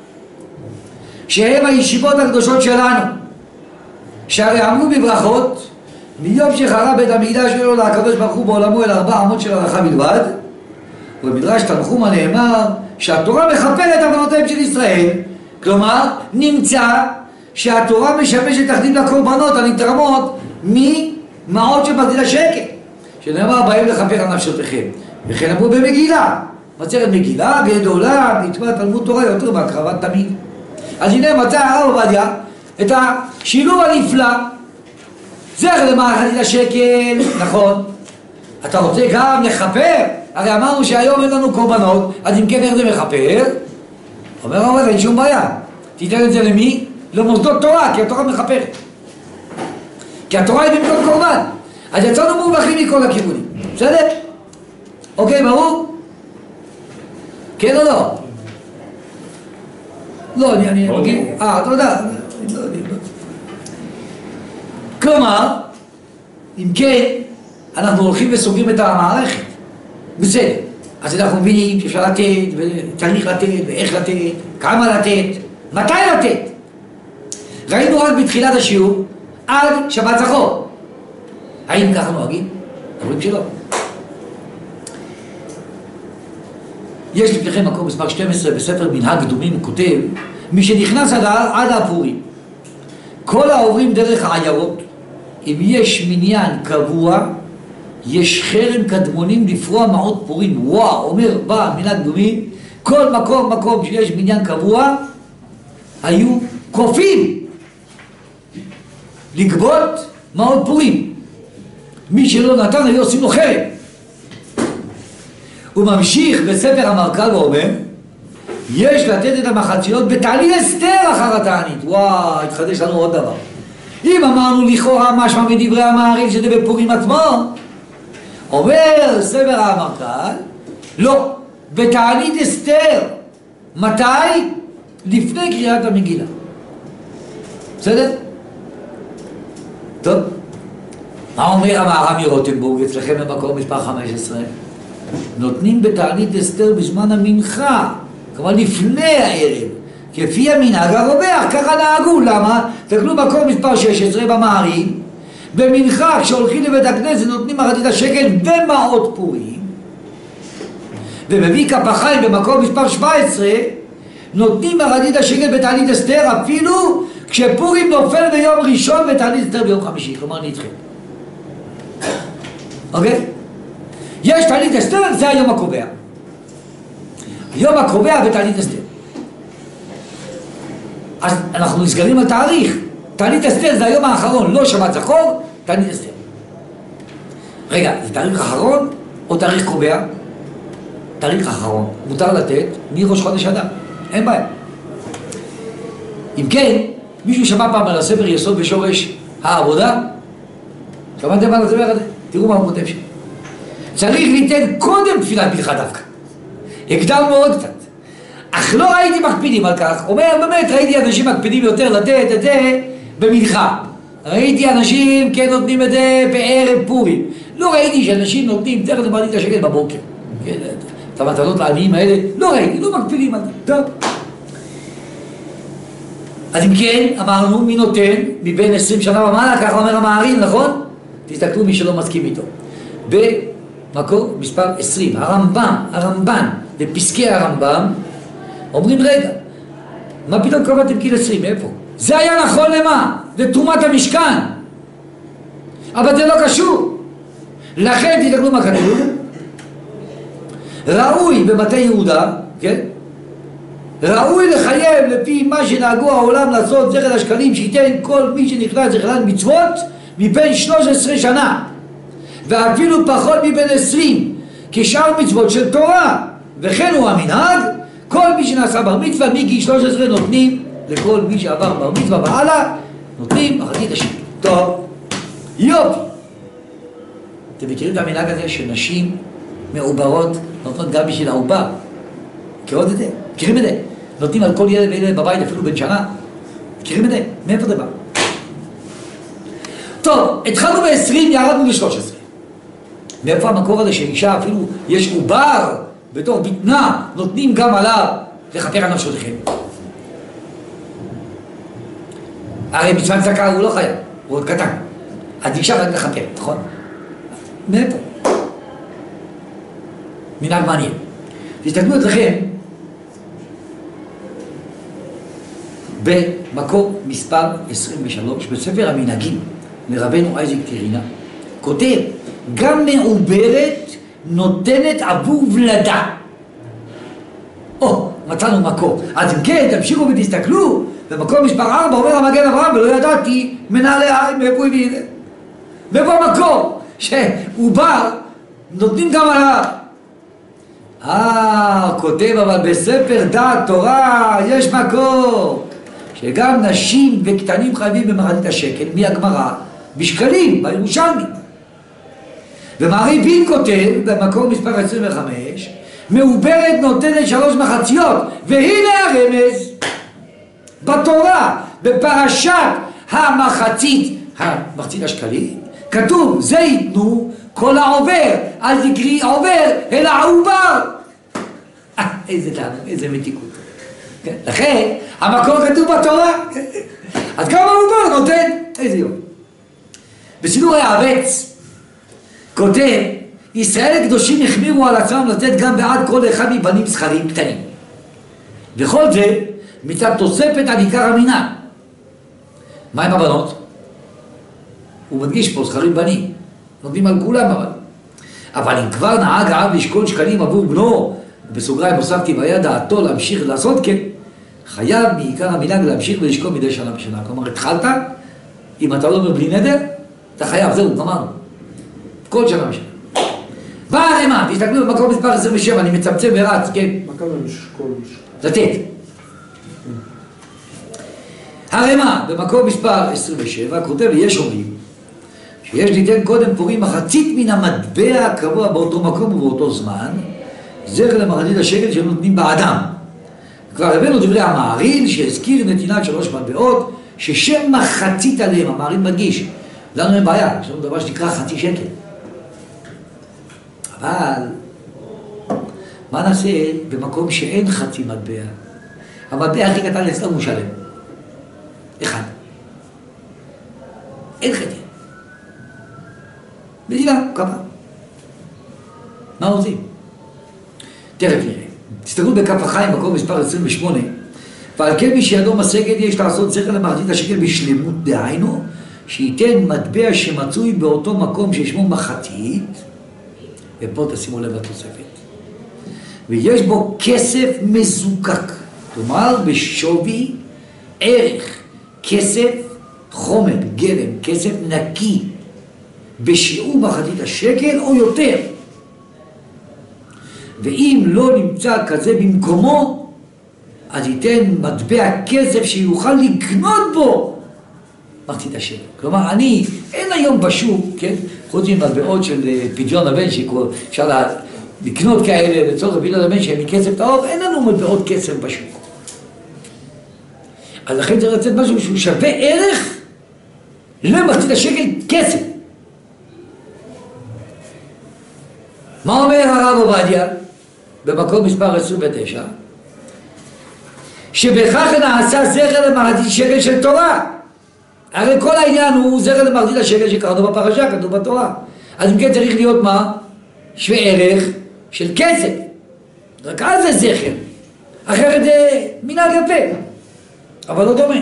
שהם הישיבות הקדושות שלנו, שהרי אמרו בברכות, מיום שחרב בית המקדש שלו לקדוש ברוך הוא בעולמו אל 4 אמות של הלכה בלבד, ובמדרש תנחומא נאמר שהתורה מכפרת עוונותיהם של ישראל. כלומר, נמצא שהתורה משמשת תחליף לקורבנות הנתרמות ממעות של מחצית השקל, שנאמר באים לכפר על נפשותיכם. וכן אמרו במגילה, מצרת מגילה גדולה מצוות תלמוד תורה יותר בהקרבת תמיד. אז הנה מצא הרב עובדיה את השילוב הנפלא. זכר למחצית השקל, נכון. אתה רוצה גם לכפר? הרי אמרנו שהיום אין לנו קורבנות, אז אם כן איך זה מכפר? אומר הרב, אין שום בעיה. תיתן את זה למי? למוסדות תורה, כי התורה מכפרת. כי התורה היא במקום קורבן. אז יצאנו מורווחים מכל הכיוונים. בסדר? אוקיי, ברור? כן או לא? לא, אני מגיד... אתה יודע. כלומר, אם כן, אנחנו הולכים וסוגרים את המערכת. בסדר. אז אנחנו מבינים שאפשר לתת, וצריך לתת, ואיך לתת, כמה לתת, מתי לתת. ראינו רק בתחילת השיעור, עד שבת זכור. האם ככה נוהגים? אומרים שלא. יש לפניכם מקום מספר 12 בספר מנהג קדומים, הוא כותב, מי שנכנס עד הפורים, כל העוברים דרך העיירות, אם יש מניין קבוע, יש חרם קדמונים לפרוע מעות פורים. וואו, אומר בא מנהג קדומים, כל מקום שיש מניין קבוע, היו כופים לגבות מעות פורים. מי שלא נתן היו עושים לו חרם. הוא ממשיך בספר המרכז ואומר, יש לתת את המחציות בתענית אסתר אחר התענית. וואו, התחדש לנו עוד דבר. אם אמרנו לכאורה משמע מדברי המעריל שזה בפורים עצמו, אומר ספר המרכז, לא, בתענית אסתר. מתי? לפני קריאת המגילה. בסדר? טוב. מה אומר המהר"ם מרוטנבורג אצלכם במקום מספר 15? נותנים בתענית אסתר בזמן המנחה, כלומר לפני הערב, כפי המנהג הרווח, ככה נהגו. למה? תקנו מקום מספר 16 במעריל, במנחה כשהולכים לבית הכנסת נותנים מחצית השקל במעות פורים, ובביא כף החיים במקום מספר 17 נותנים מחצית השקל בתענית אסתר, אפילו כשפורים נופל ביום ראשון בתענית אסתר ביום חמישי, כלומר נדחה. אוקיי? יש תענית אסתר, זה היום הקובע. היום הקובע בתענית אסתר. אז אנחנו נסגרים על תאריך. תענית אסתר זה היום האחרון, לא שבת זכור, תענית אסתר. רגע, זה תאריך אחרון או תאריך קובע? תאריך אחרון. מותר לתת מראש חודש אדר. אין בעיה. אם כן, מישהו שמע פעם על הספר יסוד ושורש העבודה? שמעתם על הספר הזה? תראו מה הוא כותב שם. צריך ליתן קודם תפילת מנחה דווקא. הקדמנו עוד קצת. אך לא ראיתי מקפידים על כך. אומר, באמת, ראיתי אנשים מקפידים יותר לתת את זה במנחה. ראיתי אנשים כן נותנים את זה בערב פורים. לא ראיתי שאנשים נותנים תכף למענית השקל בבוקר. כן, את המתנות לעניים האלה, לא ראיתי, לא מקפידים על זה. טוב. אז אם כן, אמרנו, מי נותן מבין 20 שנה ומעלה, ככה אומר המעריל, נכון? תסתכלו מי שלא מסכים איתו. במקור מספר 20, הרמב"ן, בפסקי הרמב"ם, אומרים רגע, מה פתאום קבעתם גיל 20, איפה? זה היה נכון למה? לתרומת המשכן. אבל זה לא קשור. לכן תסתכלו מה כתוב. ראוי במטה יהודה, כן? ראוי לחייב לפי מה שנהגו העולם לעשות זכר השקלים, שייתן כל מי שנכנס זכרן מצוות מבין 13 שנה ואפילו פחות מבין 20 כשאר מצוות של תורה. וכן הוא המנהג, כל מי שנעשה בר מצווה מגיל 13 נותנים לכל מי שעבר בר מצווה והלאה, נותנים מחצית השקל. טוב, יופי. אתם מכירים את המנהג הזה שנשים מעוברות נותנות גם בשביל העובר? מכירות את זה? מכירים את זה? נותנים על כל ילד וילד בבית אפילו בן שנה? מכירים את זה? מאיפה זה בא? טוב, התחלנו ב-20, ירדנו ל-13. מאיפה המקור הזה שאישה אפילו יש עובר בתוך בטנה, נותנים גם עליו לכפר על נפשותיכם? הרי מצוות צדקה הוא לא חייב, הוא עוד קטן. אז אישה רק לכפר, נכון? מאיפה? מנהג מעניין. תסתכלו אצלכם במקור מספר 23 בספר המנהגים לרבנו אייזיק טרינה, כותב גם מעוברת נותנת עבור ולדה. מצאנו מקור. אז אם כן, תמשיכו ותסתכלו, במקור מספר 4 אומר המגן אברהם, ולא ידעתי מנהלי העין מאיפה הביא את זה. מאיפה המקור שעובר נותנים גם עליו. כותב אבל בספר דעת תורה יש מקור שגם נשים וקטנים חייבים במחצית השקל מהגמרא בשקלים בירושלמי. ומרי בין כותב במקור מספר 25 מעוברת נותנת 3 מחציות, והנה הרמז בתורה בפרשת המחצית השקלים כתוב זה ייתנו כל העובר, אל תקרי עובר, אלא העובר. איזה טעם, איזה מתיקות. לכן, המקור כתוב בתורה. אז כמה העובר נותן? איזה יום. בסידור היעבץ, כותב, ישראל הקדושים החמירו על עצמם לתת גם בעד כל אחד מבנים זכרים קטנים. וכל זה מצד תוספת על עיקר המנהג. מה עם הבנות? הוא מדגיש פה זכרים בנים, נותנים על כולם אבל אם כבר נהג האב לשקול שקלים עבור בנו, בסוגריים הוספתי והיה דעתו להמשיך לעשות כן, חייב בעיקר המנהג להמשיך ולשקול מדי שנה בשנה. כלומר, התחלת, אם אתה לא אומר בלי נדר, אתה חייב, זהו, גמרנו. כל שנה בשנה. באה הרמ"א, תסתכלו במקום מספר 27, אני מצמצם ורץ, כן? מה כמה לשקול? לתת. הרמ"א, במקום מספר 27, כותב, יש אומרים, שיש ליתן קודם פורים מחצית מן המטבע הקבוע באותו מקום ובאותו זמן, זכר למחצית השקל שנותנים באדם. כבר הבאנו דברי המעריל שהזכיר נתינת 3 מטבעות, ששם מחצית עליהם, המעריל מדגיש, לנו אין בעיה, יש לנו דבר שנקרא חצי שקל. אבל, מה נעשה במקום שאין חצי מטבע? המטבע הכי קטן אצלנו הוא שלם. אחד. אין חצי. מדינה, כמה. מה עושים? תכף נראה. תסתכלו בכף החיים, מקום מספר 28, ועל כן מי שידו משגת יש לעשות זכר למחצית השקל בשלמות, דהיינו, שייתן מטבע שמצוי באותו מקום ששמו מחצית, ופה תשימו לב לתוספת, ויש בו כסף מזוקק, כלומר בשווי ערך, כסף חומר, גלם, כסף נקי, בשיעור מחצית השקל או יותר. ואם לא נמצא כזה במקומו, אז ייתן מטבע כסף שיוכל לקנות בו מחצית השקל. כלומר, אין היום בשוק, כן? חוץ ממטבעות של פדיון הבן, שאפשר לקנות כאלה לצורך פדיון הבן שהם מכסף טהור, אין לנו מטבעות כסף בשוק. אז לכן צריך לצאת משהו שהוא שווה ערך למחצית השקל כסף. מה אומר הרב עובדיה במקום מספר 29? שבכך נעשה זכר למחצית שקל של תורה. הרי כל העניין הוא זכר למחצית השקל שקראנו בפרשה, כתוב בתורה. אז אם כן צריך להיות מה? שווה ערך של כסף. רק אז זה זכר. אחרת זה מנהג יפה, אבל לא דומה.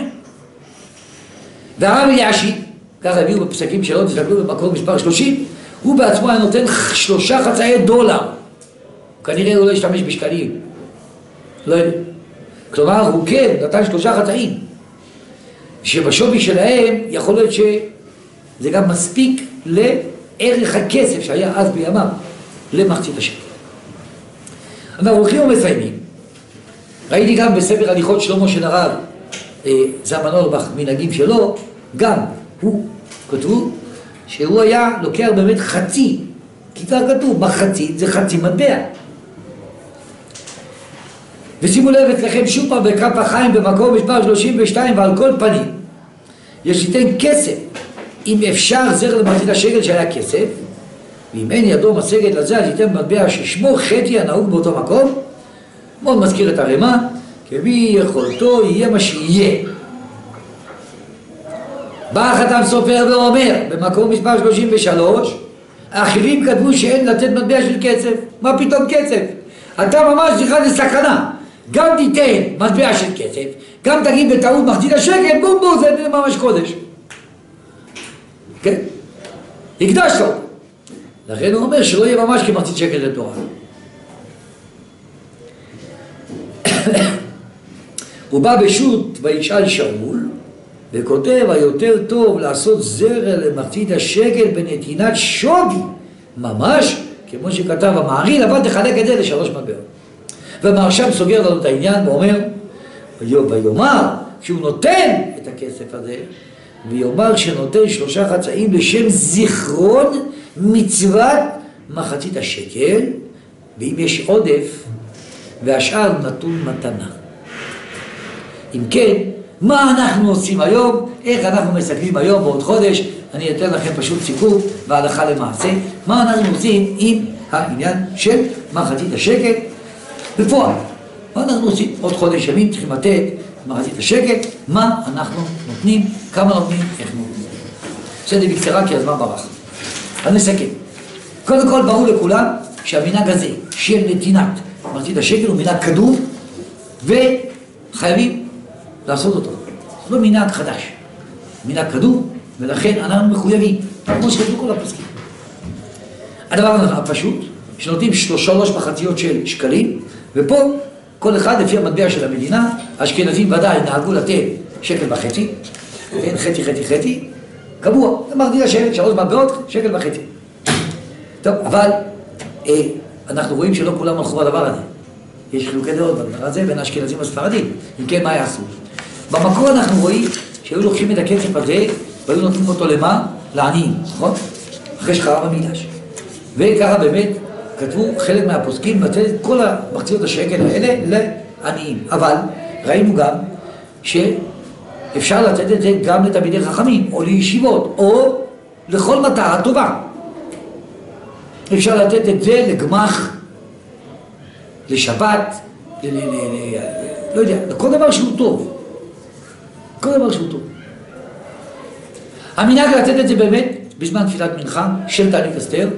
והרב אלישיב, ככה הביאו בפסקים שלו, תסתכלו במקום מספר 30, הוא בעצמו היה נותן 3 חצאי דולר. כנראה הוא לא השתמש בשקלים. לא יודע. כלומר, הוא כן נתן 3 חצאים. שבשווי שלהם יכול להיות שזה גם מספיק לערך הכסף שהיה אז בימיו, למחצית השקל. אנחנו הולכים ומסיימים. ראיתי גם בספר הליכות שלמה של הרב, זלמן אוירבך, מנהגים שלו, גם הוא כתבו שהוא היה לוקח באמת חצי, כי כך כתוב, מחצית זה חצי מטבע. ושימו לב אצלכם שוב פעם בכף החיים במקום מספר 32, ועל כל פנים יש ליתן כסף, אם אפשר זכר למחצית השקל שהיה כסף, ואם אין ידו משגת לזה, אז ייתן מטבע ששמו חטי הנהוג באותו מקום. מאוד מזכיר את הרמ"א, כמי יכולתו יהיה מה שיהיה. בא החתם סופר ואומר במקום מספר 33, האחרים כתבו שאין לתת מטבע של כסף. מה פתאום כסף? אתה ממש נכנס לסכנה. גם תיתן מטבע של כסף, גם תגיד בטעות מחצית השקל, בום בום, זה ממש קודש. כן? הקדש לו. לכן הוא אומר שלא יהיה ממש כמחצית שקל לתורה. הוא בא בשו"ת וישאל שאול, וכותב, היותר טוב לעשות זרע למחצית השקל בנתינת שווי, ממש כמו שכתב המעריל, אבל תחלק את זה ל3 מטבעות. ומהרש"ם סוגר לנו את העניין ואומר, ויאמר, כשהוא נותן את הכסף הזה, ויאמר שנותן 3 חצאים לשם זיכרון מצוות מחצית השקל, ואם יש עודף, והשאר נתון מתנה. אם כן, מה אנחנו עושים היום, איך אנחנו מסתכלים היום בעוד חודש. אני אתן לכם פשוט סיכום והלכה למעשה, מה אנחנו עושים עם העניין של מחצית השקל בפועל. מה אנחנו עושים? עוד חודש ימים צריכים לתת מחצית השקל, מה אנחנו נותנים, כמה נותנים, איך נותנים. בסדר בקצרה כי הזמן ברח. אז נסכם. קודם כל ברור לכולם שהמנהג הזה של נתינת מחצית השקל הוא מנהג קדום וחייבים לעשות אותו. זה לא מנהג חדש, מנהג קדום, ולכן אנחנו מחויבים, כמו שכתבו כל הפסקים. הדבר הפשוט, שנותנים 3 מחציות של שקלים, ופה כל אחד לפי המטבע של המדינה, האשכנזים ודאי נהגו לתת 1.50 שקל, חצי, קבוע, זה מרגיע 3 מטבעות, 1.50 שקל. טוב, אבל אנחנו רואים שלא כולם הלכו בדבר הזה. יש חילוקי דעות בדבר הזה בין האשכנזים הספרדים. אם כן, מה יעשו? במקור אנחנו רואים שהיו לוקחים את הכסף הזה והיו נותנים אותו למה? לעניים, נכון? אחרי שחרב המקדש. וככה באמת כתבו חלק מהפוסקים לתת את כל מחציות השקל האלה לעניים. אבל ראינו גם שאפשר לתת את זה גם לתלמידי חכמים או לישיבות או לכל מטרה טובה. אפשר לתת את זה לגמח, לשבת, לא יודע, לכל דבר שהוא טוב. כל דבר שהוא טוב. המנהג לתת את זה באמת בזמן תפילת מנחה של תענית אסתר,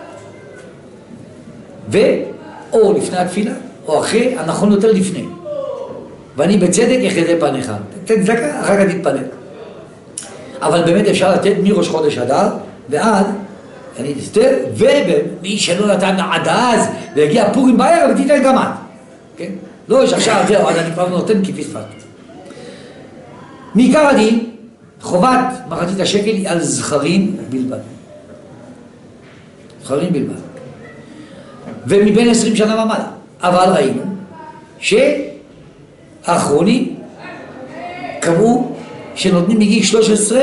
או לפני התפילה, או אחרי, הנכון יותר לפני. ואני בצדק יחזה פניך. תן צדקה, אחר כך תתפלל. אבל באמת אפשר לתת מראש חודש אדר ועד תענית אסתר, ומי שלא נתן עד אז, והגיע פורים בערב ותיתן גם עד. כן? לא יש עכשיו, זהו, אז אני כבר נותן כפספק. מעיקר הדין, חובת מחצית השקל היא על זכרים בלבד. זכרים בלבד. ומבין 20 שנה ומעלה. אבל ראינו שהאחרונים קבעו שנותנים מגיל 13,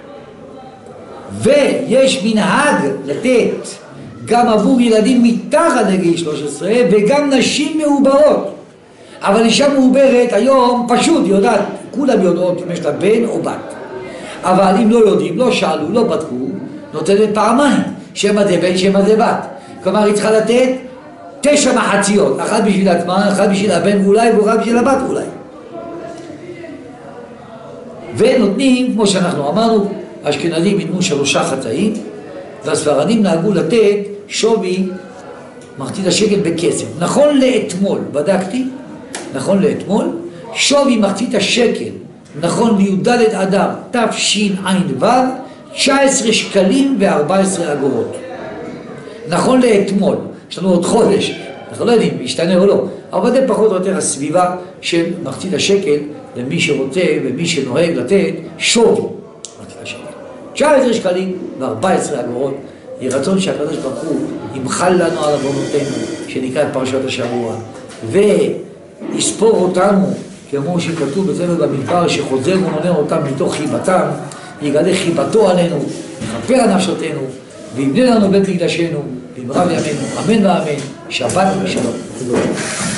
ויש מנהג לתת גם עבור ילדים מתחת לגיל 13 וגם נשים מעוברות. אבל אישה מעוברת היום פשוט יודעת, כולם יודעות אם יש לה בן או בת. אבל אם לא יודעים, לא שאלו, לא בדקו, נותנת פעמיים, שם הזה בן, שם הזה בת. כלומר היא צריכה לתת 9 מחציות, אחת בשביל עצמה, אחת בשביל הבן אולי ואחת בשביל הבת אולי. ונותנים, כמו שאנחנו אמרנו, האשכנזים ייתנו 3 חצאים, והספרדים נהגו לתת שווי מחצית השקל בכסף. נכון לאתמול, בדקתי, נכון לאתמול, שווי מחצית השקל, נכון לי"ד אדר תשע"ו, 19 שקלים ו14 אגורות. נכון לאתמול, יש לנו עוד חודש, אנחנו לא יודעים, ישתנה או לא, אבל זה פחות או יותר הסביבה של מחצית השקל למי שרוצה ומי שנוהג לתת שווי מחצית השקל. 19 שקלים ו14 אגורות. יהי רצון שהקדוש ברוך הוא ימחל לנו על עוונותינו, שנקרא את פרשת השבוע, ויספור אותנו, כמו שכתוב בספר במדבר, שחוזר ומונה אותם מתוך חיבתם, יגלה חיבתו עלינו, יכפר על נפשותינו, ויבנה לנו בית מקדשנו, במהרה בימינו, אמן ואמן, שבת ושלום.